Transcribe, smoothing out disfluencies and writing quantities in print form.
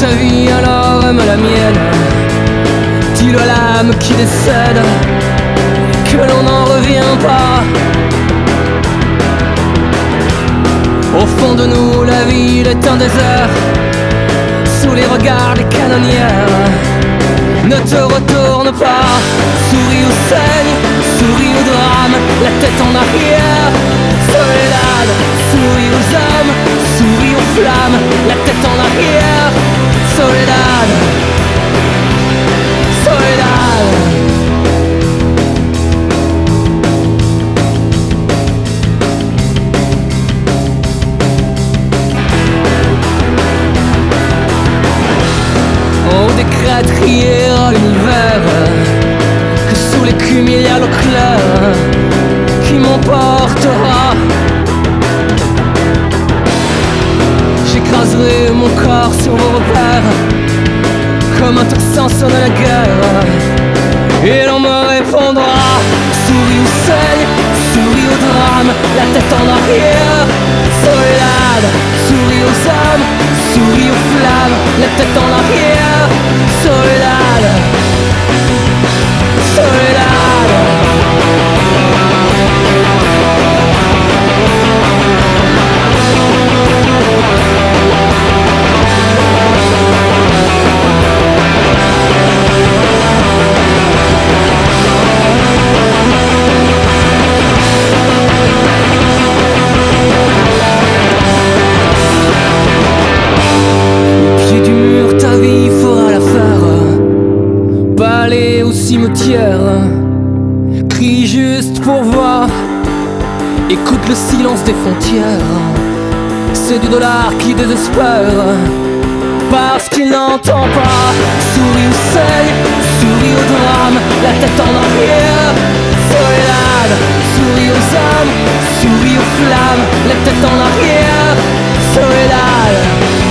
ta vie, alors aime la mienne. Dis-le à l'âme qui décède que l'on n'en revient pas. Au fond de nous, la ville est un désert, sous les regards des canonnières. Ne te retourne pas, souris ou saigne, souris au drame, la tête en arrière. Soledad, souris aux hommes, souris aux flammes, la tête en arrière. Soledad, Soledad. On décrète crier à l'univers que sous l'écume il y a l'eau claire qui m'emportera. J'écraserai mon corps sur vos repères comme un tocsin sonne la guerre. Et l'on me répondra, souris ou saigne, souris au drame, la tête en arrière. Soledad, souris aux hommes, souris aux flammes, la tête en arrière. Soledad, Soledad. Cimetière, crie juste pour voir, écoute le silence des frontières. C'est du dollar qui désespère parce qu'il n'entend pas. Souris ou saigne, souris au drame, la tête en arrière. Soledad, souris aux hommes, souris aux flammes, la tête en arrière. Soledad.